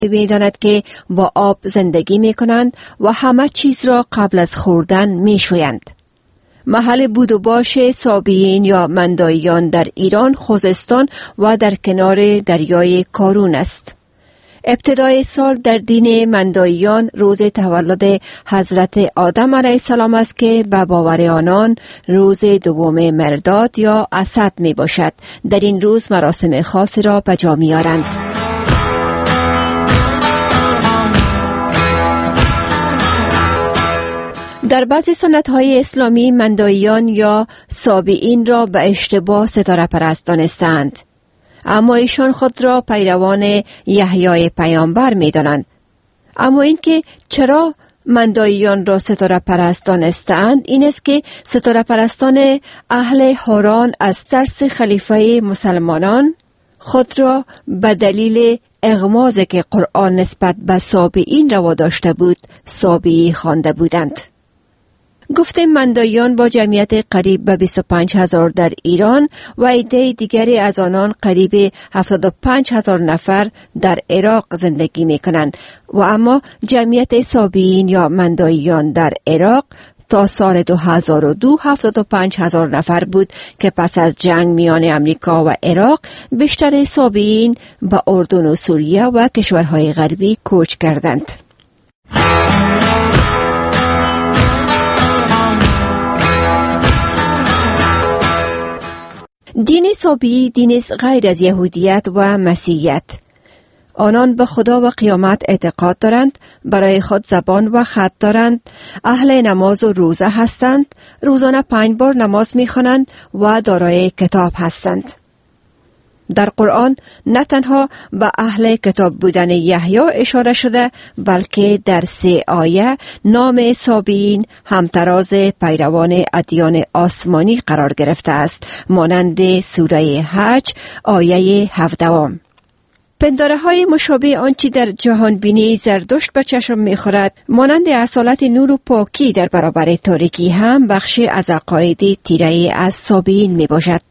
می‌داند که با آب زندگی می‌کنند و همه چیز را قبل از خوردن می‌شویند. محل بود و باش سابیین یا منداییان در ایران خوزستان و در کنار دریای کارون است. ابتدای سال در دین منداییان روز تولد حضرت آدم علیه السلام است که به باور آنان روز دوم مرداد یا اسد می باشد. در این روز مراسم خاصی را به جا می آورند. در بعضی سنت‌های اسلامی منداییان یا سابیین را به اشتباه ستاره پرست دانستند، اما ایشان خود را پیروان یحیای پیامبر می دانند. اما اینکه چرا منداییان را ستاره پرست دانستند این است که ستاره پرستان اهل حران از ترس خلیفه مسلمانان خود را به دلیل اغمازی که قرآن نسبت به سابیین روا داشته بود سابیی خوانده بودند. گفتیم منداییان با جمعیت قریب به 25,000 در ایران و عده دیگری از آنان قریب 75,000 نفر در عراق زندگی می کنند و اما جمعیت سابیین یا منداییان در عراق تا سال 2002 75,000 نفر بود که پس از جنگ میان امریکا و عراق بیشتر سابیین به اردن و سوریه و کشورهای غربی کوچ کردند. دین سابی دین است غیر از یهودیت و مسیحیت. آنان به خدا و قیامت اعتقاد دارند، برای خود زبان و خط دارند، اهل نماز و روزه هستند، روزانه 5 بار نماز می‌خوانند و دارای کتاب هستند. در قرآن نه تنها به اهل کتاب بودن یحیی اشاره شده بلکه در 3 آیه نام سابیین همتراز پیروان ادیان آسمانی قرار گرفته است، مانند سوره حج آیه 17. پنداره های مشابه آنچه در جهان بینی زردشت به چشم می‌خورد مانند اصالت نور و پاکی در برابر تاریکی هم بخشی از عقاید تیره از سابیین می باشد.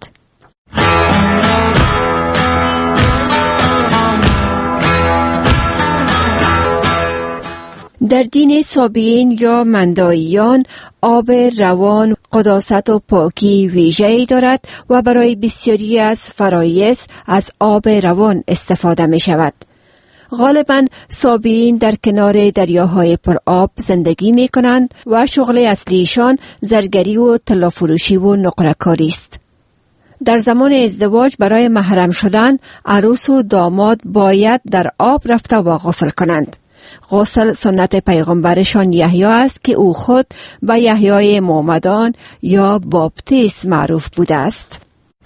در دین سابیین یا منداییان آب روان قداست و پاکی ویژه‌ای دارد و برای بسیاری از فرایض از آب روان استفاده می شود. غالباً سابیین در کنار دریاهای پر آب زندگی می کنند و شغل اصلیشان زرگری و طلافروشی و نقره‌کاری است. در زمان ازدواج برای محرم شدن عروس و داماد باید در آب رفته و غسل کنند. غسل سنت پیغمبرشان یحیی است که او خود به یحیای معمدان یا باپتیس معروف بوده است.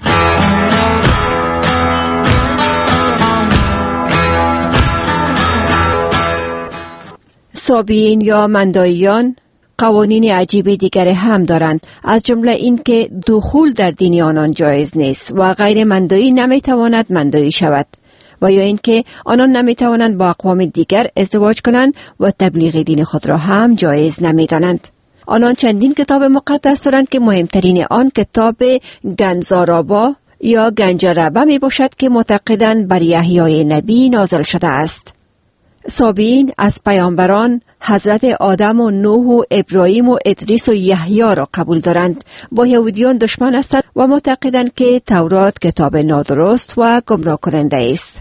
سابیین یا منداییان قوانین عجیب دیگر هم دارند، از جمله این که دخول در دین آنان جایز نیست و غیر مندایی نمیتواند مندایی شود و یا اینکه آنان نمیتوانند با اقوام دیگر ازدواج کنند و تبلیغ دین خود را هم جایز نمیدانند. آنان چندین کتاب مقدس دارند که مهمترین آن کتاب گنزارابا یا گنجربه می باشد که معتقدند بر یحیای نبی نازل شده است. سابیین از پیامبران حضرت آدم و نوح و ابراهیم و ادریس و یحیی را قبول دارند. با یهودیان دشمن هستند و معتقدند که تورات کتاب نادرست و گمراه کننده است.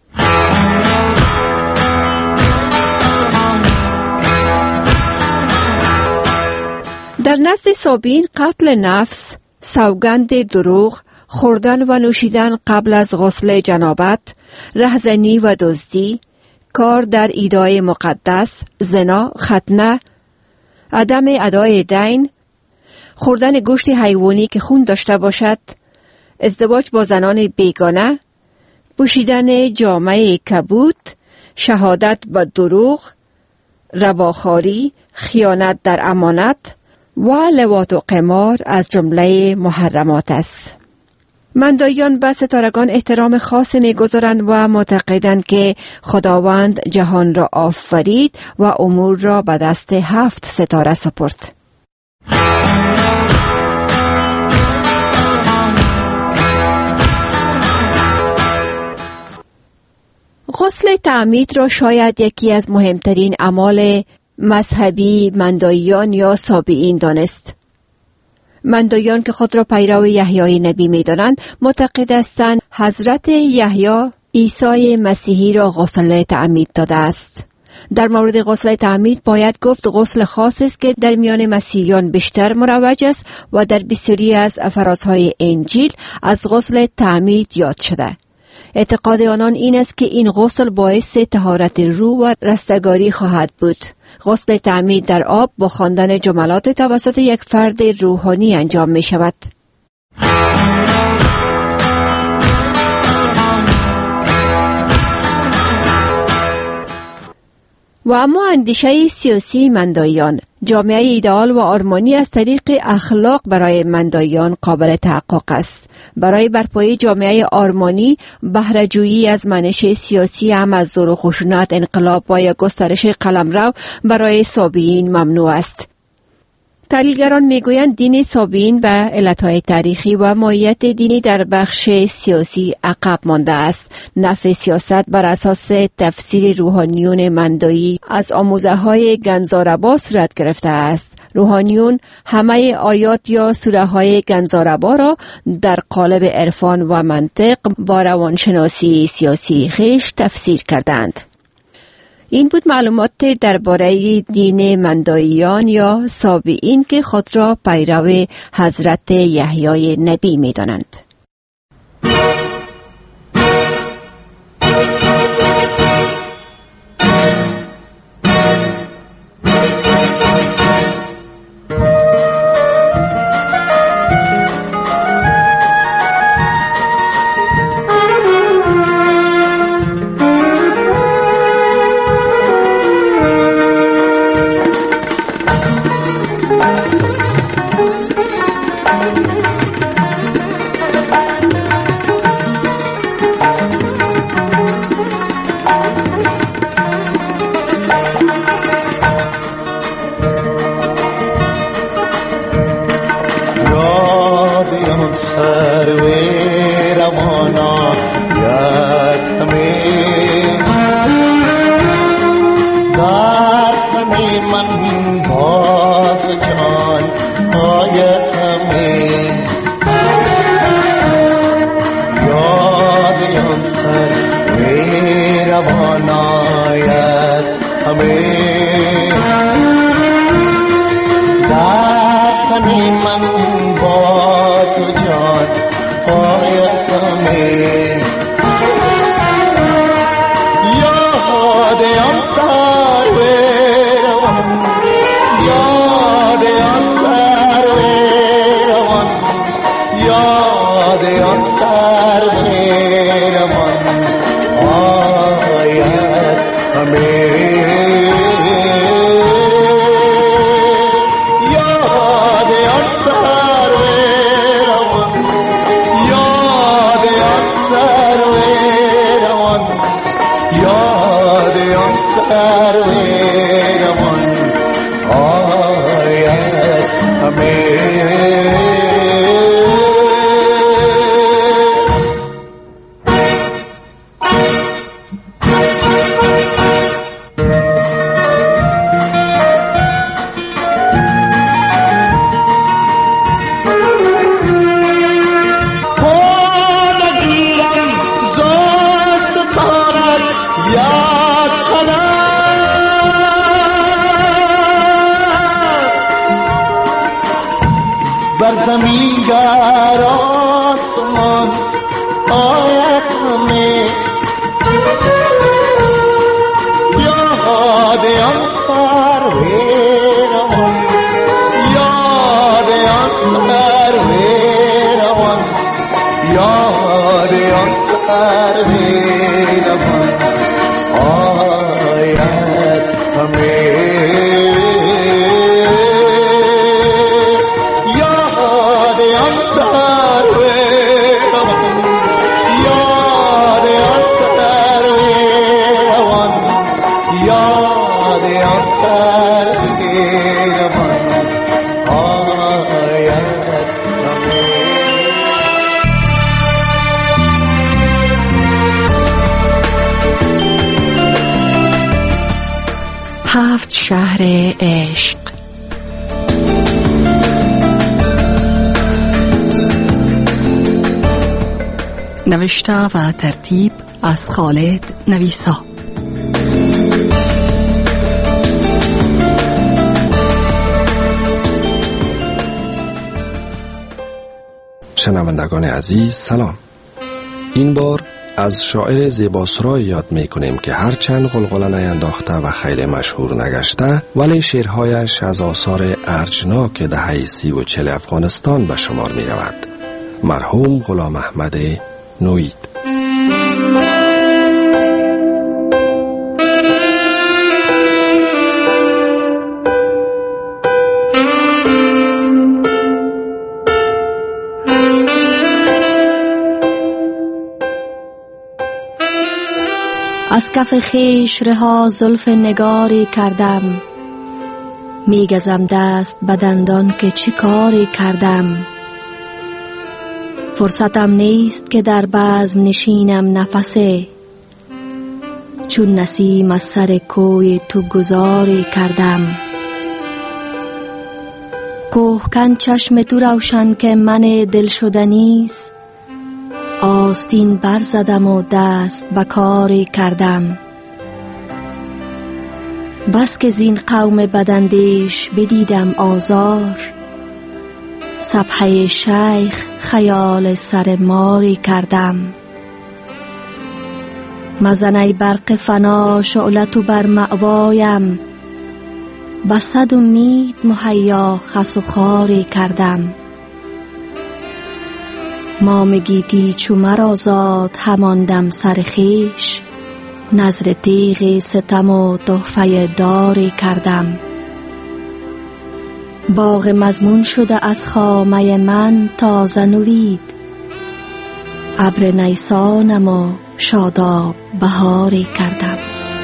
در نزد سابیین قتل نفس، سوگند دروغ، خوردن و نوشیدن قبل از غسل جنابت، رهزنی و دزدی، کار در ایدای مقدس، زنا، ختنه، عدم ادای دین، خوردن گوشت حیوانی که خون داشته باشد، ازدواج با زنان بیگانه، پوشیدن جامه کبود، شهادت با دروغ، رباخواری، خیانت در امانت و لواط و قمار از جمله محرمات است. منداییان به ستارگان احترام خاص می‌گذارند و معتقدند که خداوند جهان را آفرید و امور را به دست 7 ستاره سپرد. غسل تعمید را شاید یکی از مهمترین اعمال مذهبی منداییان یا سابعین دانست. منداییان که خود را پیرو یحیای نبی می دانند معتقد هستند حضرت یحیی عیسی مسیحی را غسل تعمید داده است. در مورد غسل تعمید باید گفت غسل خاص است که در میان مسیحیان بیشتر مروج است و در بسیاری از فرازهای انجیل از غسل تعمید یاد شده. اعتقاد آنان این است که این غسل باعث طهارت روح و رستگاری خواهد بود. غسل تعمید در آب با خواندن جملات توسط یک فرد روحانی انجام می شود. و اما اندیشه سیاسی منداییان، جامعه ایدئال و آرمانی از طریق اخلاق برای منداییان قابل تحقق است. برای برپایی جامعه آرمانی، بهره‌جویی از منش سیاسی هم از زور و خشونت، انقلاب و یا گسترش قلمرو برای سابعین ممنوع است. تحلیلگران میگویند دین سابعین به علتهای تاریخی و ماهیت دینی در بخش سیاسی عقب مانده است. نفع سیاست بر اساس تفسیر روحانیون مندایی از آموزه‌های گنزاربا صورت گرفته است. روحانیون همه آیات یا سوره های گنزاربا را در قالب عرفان و منطق با روانشناسی سیاسی خویش تفسیر کردند. این بود معلومات درباره دین منداییان یا سابعین که خود را پیرو حضرت یحیای نبی می دانند. 7 شهر عشق. نوشته و ترتیب از خالد نویسا. شنوندگان عزیز سلام. این بار از شاعر زیباسرای یاد می کنیم که هرچند غلغله نینداخته و خیلی مشهور نگشته، ولی شعرهایش از آثار ارجناک دهه 30 و 40 افغانستان به شمار می رود. مرحوم غلام احمد نوید. از کف خویش رها زلف نگاری کردم، میگزم دست به دندان که چی کاری کردم. فرصتم نیست که در بزم نشینم نفسه، چون نسیم از سر کوی تو گذاری کردم. کوهکن چشم تو روشن که من دل شدنیست، آستین برزدم و دست به کاری کردم. بس که زین قوم بداندیش بدیدم آزار، سبحه شیخ خیال سر ماری کردم. مزنه برق فنا شعلتو بر مأوایم، به 100 امید مهیا خس و خاری کردم. مام گیتی چو مرا زاد هماندم سر خویش، نظر تیغ ستم و تحفه داری کردم. باغ مضمون شده از خامه من تازه نوید، ابر نیسانم و شاداب بهاری کردم.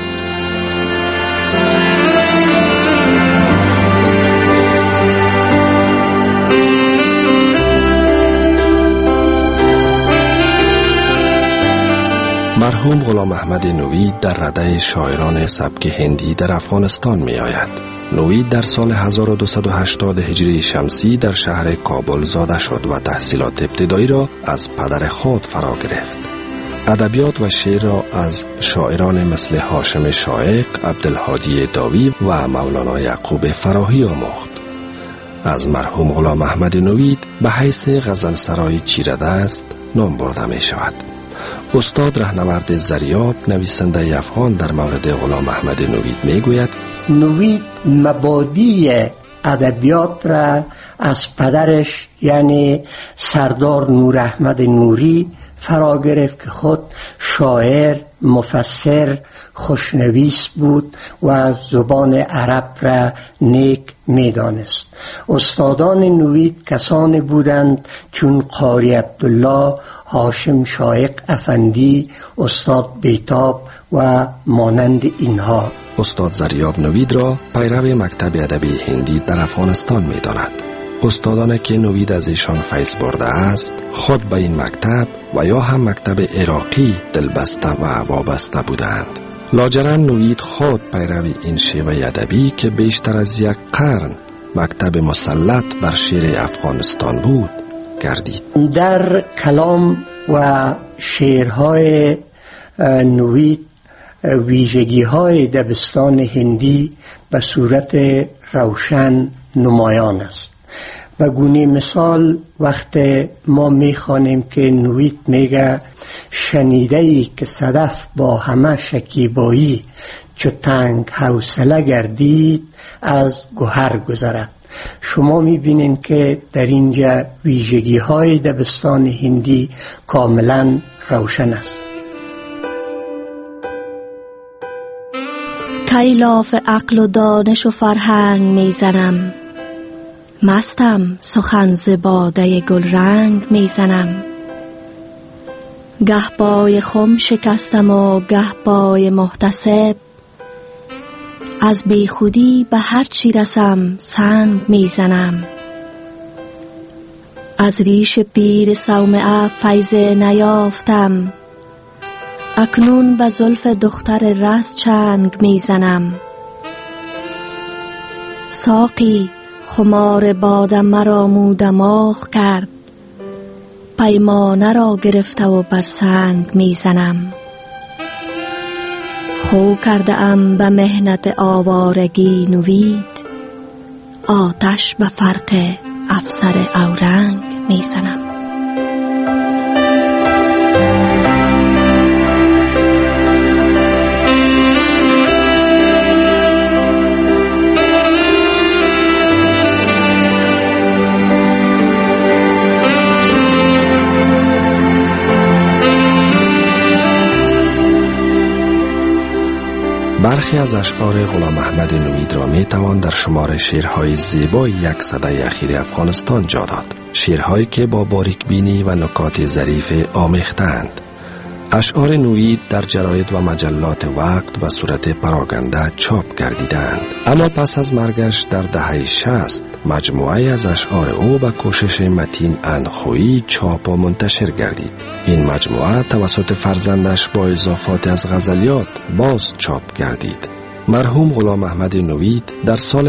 مرحوم غلام احمد نوید در رده شاعران سبک هندی در افغانستان می آید. نوید در سال 1280 هجری شمسی در شهر کابل زاده شد و تحصیلات ابتدایی را از پدر خود فرا گرفت. ادبیات و شعر را از شاعران مثل هاشم شایق، عبدالهادی داوی و مولانا یعقوب فراهی آموخت. از مرحوم غلام احمد نوید به حیث غزلسرای چیردست نام برده می شود. استاد رهنورد زریاب نویسنده افغان در مورد غلام احمد نوید می گوید: نوید مبادی ادبیات را از پدرش یعنی سردار نور احمد نوری فرا گرفت که خود شاعر، مفسر، خوشنویس بود و زبان عرب را نیک می‌دانست. استادان نوید کسانی بودند چون قاری عبدالله، هاشم شایق افندی، استاد بیتاب و مانند اینها. استاد زریاب نوید را پیرو مکتب ادبی هندی در افغانستان می‌داند. استادانی که نوید از ایشان فیض برده است خود به این مکتب و یا هم مکتب عراقی دلبسته و وابسته بودند. لاجرم نوید خود پیرو این شیوه ادبی که بیشتر از 1 قرن مکتب مسلط بر شعر افغانستان بود گردید. در کلام و شعرهای نوید ویژگی‌های دبستان هندی به صورت روشن نمایان است. به گونه مثال وقت ما میخوانیم که نوید میگه شنیده‌ای که صدف با همه شکیبایی، چو تنگ حوصله گردید از گوهر گذرد. شما میبینین که در اینجا ویژگی‌های دبستان هندی کاملا روشن است. کیلاف عقل و دانش و فرهنگ میزنم، مستم سخن ز باده گل رنگ میزنم. گه پای خم شکستم و گه پای محتسب، از بیخودی به هر چی رسم سنگ میزنم. از ریش پیر صومعه فیض نیافتم، اکنون به زلف دختر رز چنگ میزنم. ساقی خمار باده مرا مودماغ کرد، پیمانه را گرفته و بر سنگ میزنم. خو کرده ام به مهنت آوارگی نوید، آتش به فرق افسر اورنگ میزنم. برخی از اشعار غلام احمد نوید را می توان در شمار شعرهای زیبای یک سده اخیر افغانستان جا داد. شعرهایی که با باریکبینی و نکات ظریف آمیخته‌اند. اشعار نوید در جراید و مجلات وقت به صورت پراگنده چاپ گردیدند، اما پس از مرگش در دهه 60 مجموعه از اشعار او به کوشش متین انخویی چاپ و منتشر گردید. این مجموعه توسط فرزندش با اضافات از غزلیات باز چاپ گردید. مرحوم غلام احمد نوید در سال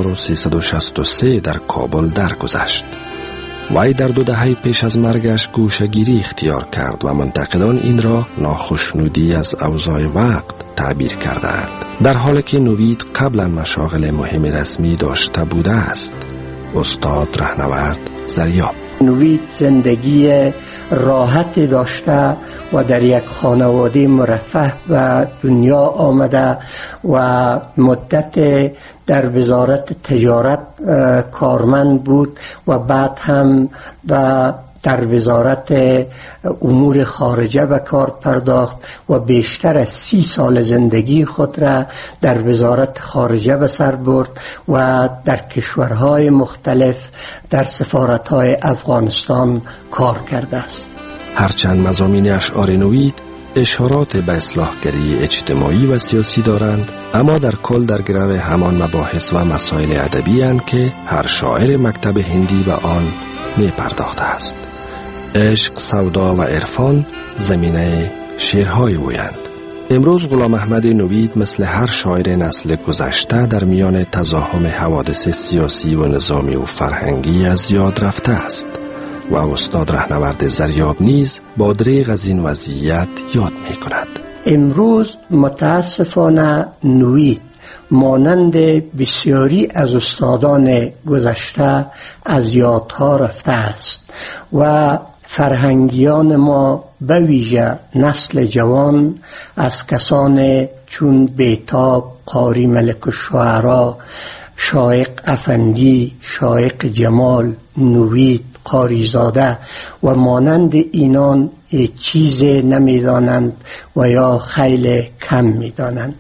1363 در کابل درگذشت. وی در 2 دهه پیش از مرگش گوشه‌گیری اختیار کرد و منتقدان این را ناخشنودی از اوضاع وقت تعبیر کردند، در حالی که نوید قبلا مشاغل مهم رسمی داشته بوده است. استاد رهنورد زریاب: نوید زندگی راحتی داشته و در یک خانواده مرفه و دنیا آمده و مدت در وزارت تجارت کارمند بود و بعد هم در وزارت امور خارجه به کار پرداخت و بیشتر از 30 سال زندگی خود را در وزارت خارجه به سر برد و در کشورهای مختلف در سفارتهای افغانستان کار کرده است. هرچند مضامین اشعار نوید اشارات به اصلاحگری اجتماعی و سیاسی دارند، اما در کل در گرو همان مباحث و مسائل ادبی اند که هر شاعر مکتب هندی به آن می پرداخته است. عشق، سودا و عرفان زمینه شعرهای اویند. امروز غلام احمد نوید مثل هر شاعر نسل گذشته در میان تزاحم حوادث سیاسی و نظامی و فرهنگی از یاد رفته است و استاد رهنورد زریاب نیز با دریغ از این وضعیت یاد می کند. امروز متاسفانه نوید مانند بسیاری از استادان گذشته از یادها رفته است و فرهنگیان ما به ویژه نسل جوان از کسان چون بیتاب، قاری ملک الشعرا، شایق افندی، شایق جمال، نوید، قاریزاده و مانند اینان چیز نمیدانند و یا خیلی کم میدانند.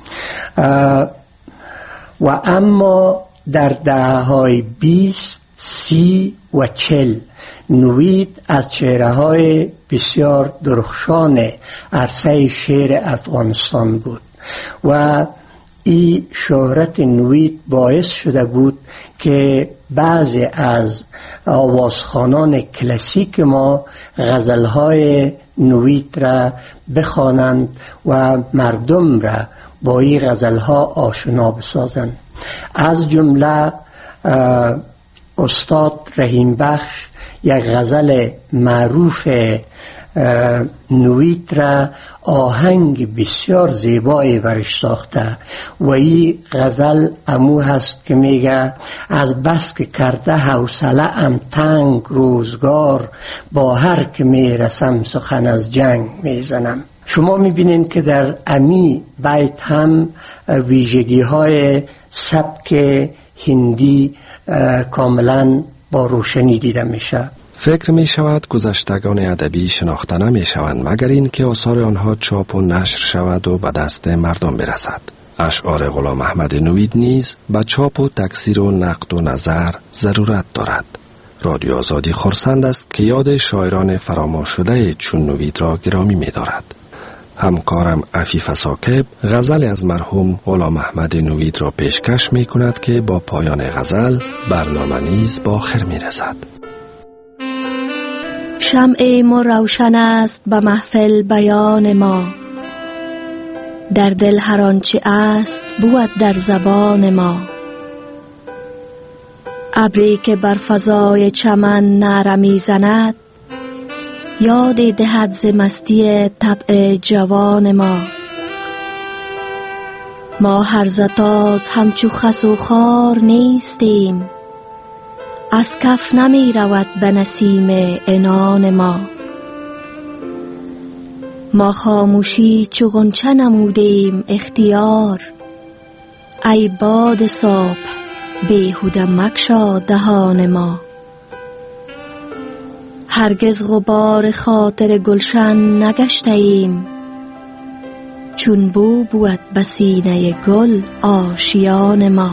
و اما در دهه‌های 20، 30 و 40 نوید از چهره‌های بسیار درخشان عرصه شعر افغانستان بود و این شهرت نوید باعث شده بود که بعضی از آوازخوانان کلاسیک ما غزلهای نوید را بخوانند و مردم را با این غزلها آشنا بسازند. از جمله استاد رحیم بخش یک غزل معروف نوید را آهنگ بسیار زیبایی برش ساخته و این غزل امو هست که میگه از بس که کرده حوصله ام تنگ روزگار، با هر که میرسم سخن از جنگ میزنم. شما میبینین که در امی بیت هم ویژگی های سبک هندی کاملا با روشنی دیده میشه. فکر می شود گذشتگان ادبی شناخته نمی شوند مگر این که آثار آنها چاپ و نشر شود و به دست مردم برسد. اشعار غلام احمد نوید نیز به چاپ و تکثیر و نقد و نظر ضرورت دارد. رادیو آزادی خرسند است که یاد شاعران فراموش شده چون نوید را گرامی می دارد. همکارم عفیف ساکب غزل از مرحوم غلام احمد نوید را پیشکش می کند که با پایان غزل برنامه نیز با آخر می رسد. شمع ما روشن است به محفل بیان ما، در دل هر آنچه است بود در زبان ما. ابری که بر فضای چمن نعره می‌زند، یاد دهد ز مستی طبع جوان ما. ما هرزه تاز همچو خس و خار نیستیم، از کف نمی رود به نسیم عنان ما. ما خاموشی چو غنچه نمودیم اختیار، ای باد صبح بیهوده مگشا دهان ما. هرگز غبار خاطر گلشن نگشته ایم، چون بو بود به سینه گل آشیان ما.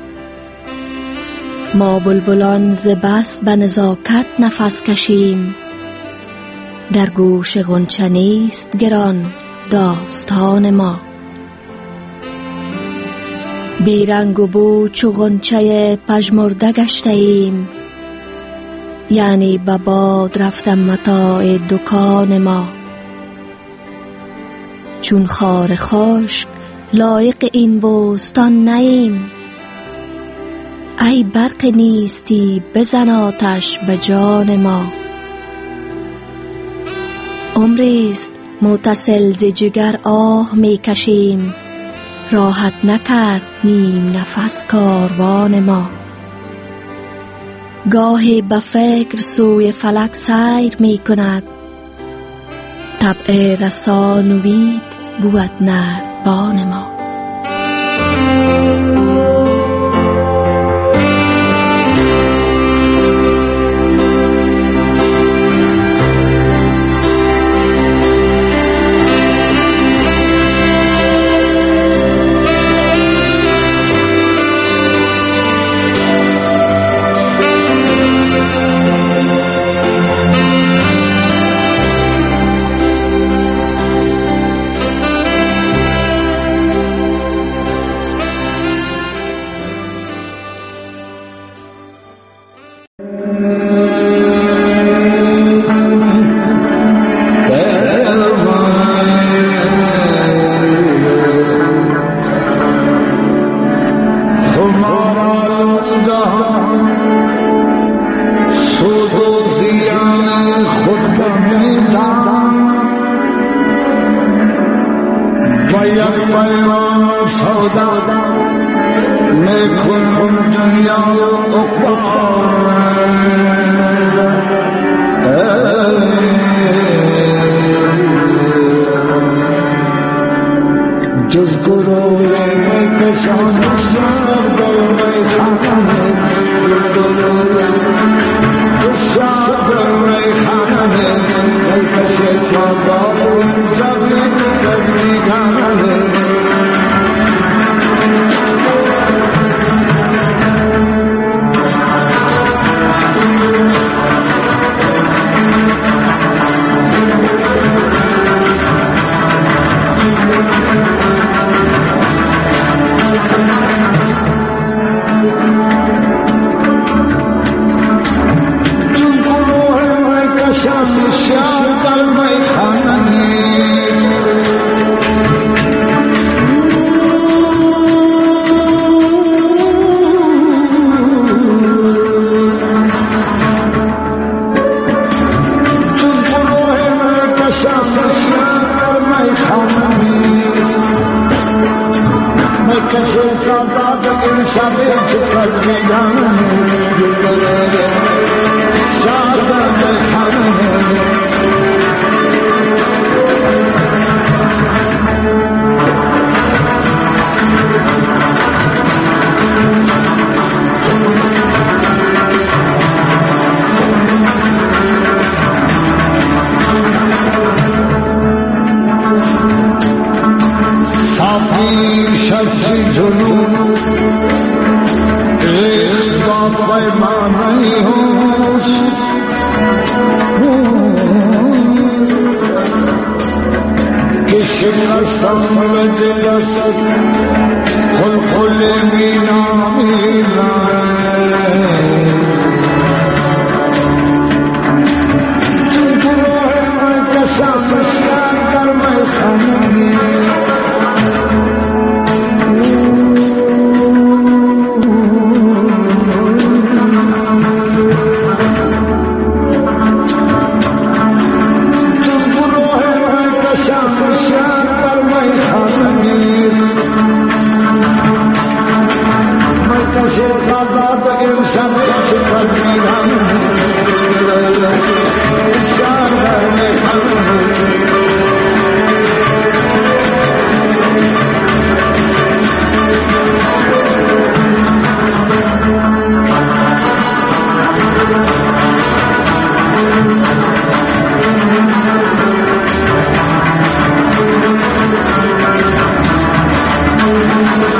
ما بلبلان ز بس به نزاکت نفس کشیم، در گوش غنچه نیست گران داستان ما. بیرنگ و بو چو غنچه پژمرده گشته ایم، یعنی به باد رفتم متاع دکان ما. چون خار خشک لایق این بوستان نیم، ای برق نیستی بزن آتش به جان ما. عمریست متصل ز جگر آه می کشیم، راحت نکرد نیم نفس کاروان ما. گاهی به فکر سوی فلک سیر می کند، طبع رسا نوید بود نردبان ما.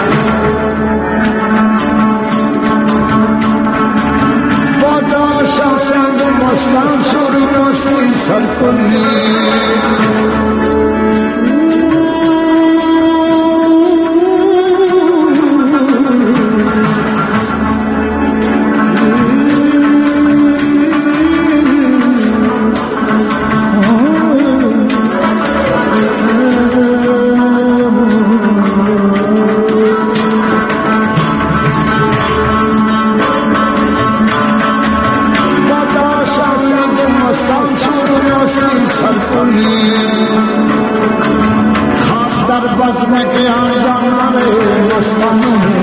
خواب در بزمه که آن جانانه مستانونه